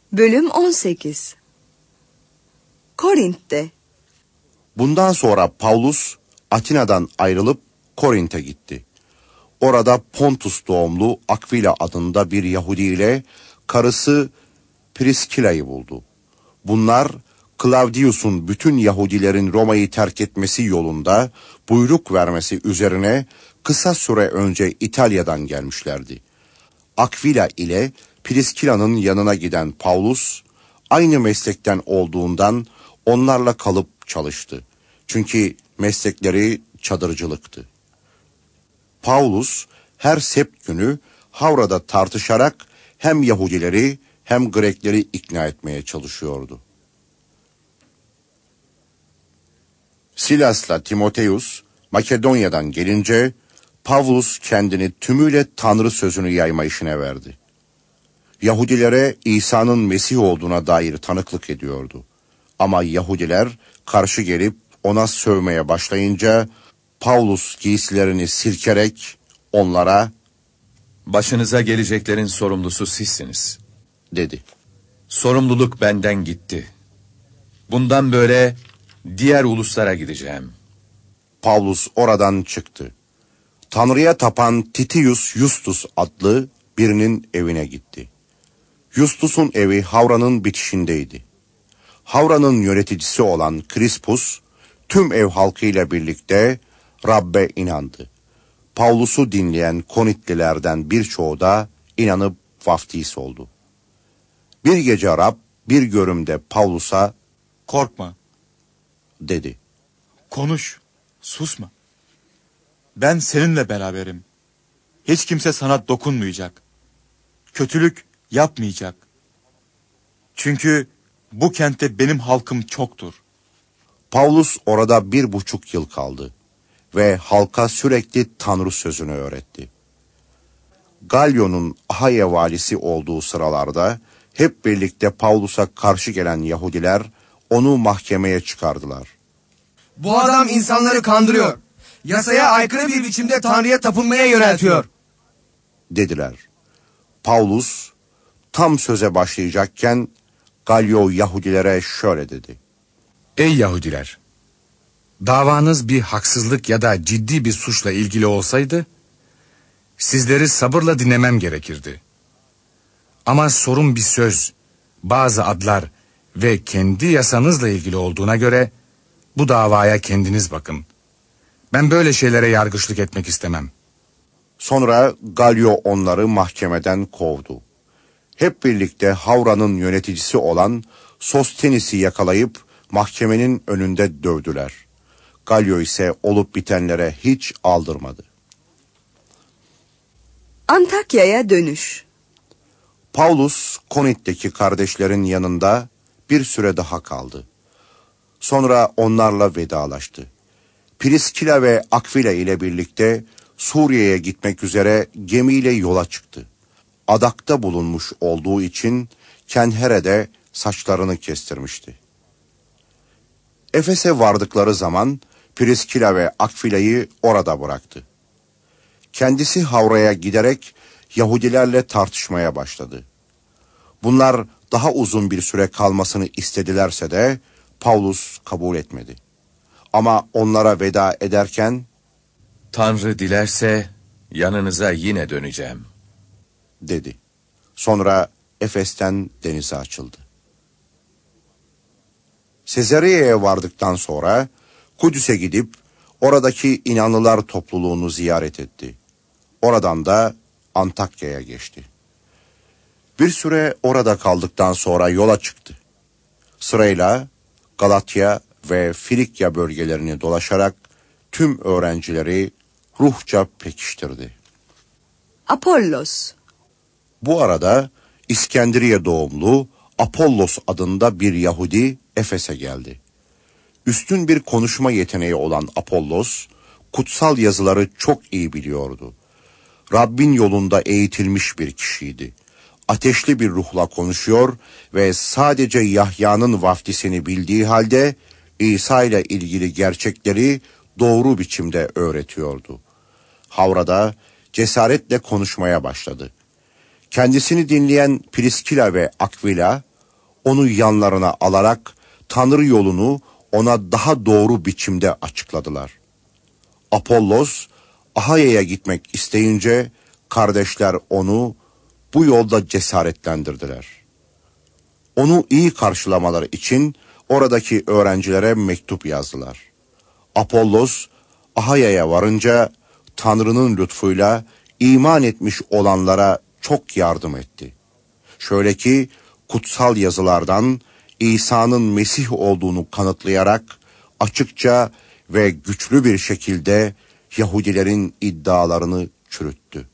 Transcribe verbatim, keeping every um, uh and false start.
Bölüm on sekiz. Korint'te. Bundan sonra Pavlus Atina'dan ayrılıp Korint'e gitti. Orada Pontus doğumlu Akvila adında bir Yahudi ile karısı Priskila'yı buldu. Bunlar Claudius'un bütün Yahudilerin Roma'yı terk etmesi yolunda buyruk vermesi üzerine kısa süre önce İtalya'dan gelmişlerdi. Akvila ile Priskila'nın yanına giden Pavlus aynı meslekten olduğundan onlarla kalıp çalıştı. Çünkü meslekleri çadırcılıktı. Pavlus her sebt günü Havra'da tartışarak hem Yahudileri hem Grekleri ikna etmeye çalışıyordu. Silas'la Timoteus Makedonya'dan gelince Pavlus kendini tümüyle Tanrı sözünü yayma işine verdi. Yahudilere İsa'nın Mesih olduğuna dair tanıklık ediyordu. Ama Yahudiler karşı gelip ona sövmeye başlayınca Pavlus giysilerini silkerek onlara "Başınıza geleceklerin sorumlusu sizsiniz," dedi. "Sorumluluk benden gitti. Bundan böyle diğer uluslara gideceğim." Pavlus oradan çıktı. Tanrı'ya tapan Titius Justus adlı birinin evine gitti. Justus'un evi Havra'nın bitişindeydi. Havra'nın yöneticisi olan Krispus tüm ev halkıyla birlikte Rab'be inandı. Pavlus'u dinleyen Konitlilerden birçoğu da inanıp vaftiz oldu. Bir gece Rab bir görümde Pavlus'a "Korkma," dedi. "Konuş, susma. Ben seninle beraberim. Hiç kimse sana dokunmayacak. Kötülük yapmayacak. Çünkü bu kentte benim halkım çoktur." Pavlus orada bir buçuk yıl kaldı ve halka sürekli Tanrı sözünü öğretti. Galyo'nun Ahaya valisi olduğu sıralarda hep birlikte Pavlus'a karşı gelen Yahudiler onu mahkemeye çıkardılar. "Bu adam insanları kandırıyor. Yasaya aykırı bir biçimde Tanrı'ya tapınmaya yöneltiyor," dediler. Pavlus tam söze başlayacakken Galyo Yahudilere şöyle dedi. "Ey Yahudiler! Davanız bir haksızlık ya da ciddi bir suçla ilgili olsaydı, sizleri sabırla dinlemem gerekirdi. Ama sorun bir söz, bazı adlar ve kendi yasanızla ilgili olduğuna göre, bu davaya kendiniz bakın. Ben böyle şeylere yargıçlık etmek istemem." Sonra Galyo onları mahkemeden kovdu. Hep birlikte Havra'nın yöneticisi olan Sostenis'i yakalayıp mahkemenin önünde dövdüler. Galyo ise olup bitenlere hiç aldırmadı. Antakya'ya dönüş. Pavlus Konit'teki kardeşlerin yanında bir süre daha kaldı. Sonra onlarla vedalaştı. Priskila ve Akvila ile birlikte Suriye'ye gitmek üzere gemiyle yola çıktı. Adakta bulunmuş olduğu için Kenhere'de saçlarını kestirmişti. Efes'e vardıkları zaman Priskila ve Akvila'yı orada bıraktı. Kendisi Havra'ya giderek Yahudilerle tartışmaya başladı. Bunlar daha uzun bir süre kalmasını istedilerse de Pavlus kabul etmedi. Ama onlara veda ederken "Tanrı dilerse yanınıza yine döneceğim," dedi. Sonra Efes'ten denize açıldı. Sezareye'ye vardıktan sonra Kudüs'e gidip oradaki inanlılar topluluğunu ziyaret etti. Oradan da Antakya'ya geçti. Bir süre orada kaldıktan sonra yola çıktı. Sırayla Galatya ve Filikya bölgelerini dolaşarak tüm öğrencileri ruhça pekiştirdi. Apollos. Bu arada İskenderiye doğumlu Apollos adında bir Yahudi Efes'e geldi. Üstün bir konuşma yeteneği olan Apollos, kutsal yazıları çok iyi biliyordu. Rabbin yolunda eğitilmiş bir kişiydi. Ateşli bir ruhla konuşuyor ve sadece Yahya'nın vaftisini bildiği halde İsa ile ilgili gerçekleri doğru biçimde öğretiyordu. Havra'da cesaretle konuşmaya başladı. Kendisini dinleyen Priskila ve Akvila onu yanlarına alarak Tanrı yolunu ona daha doğru biçimde açıkladılar. Apollos, Ahaya'ya gitmek isteyince kardeşler onu bu yolda cesaretlendirdiler. Onu iyi karşılamaları için oradaki öğrencilere mektup yazdılar. Apollos, Ahaya'ya varınca Tanrı'nın lütfuyla iman etmiş olanlara çok yardım etti. Şöyle ki kutsal yazılardan İsa'nın Mesih olduğunu kanıtlayarak açıkça ve güçlü bir şekilde Yahudilerin iddialarını çürüttü.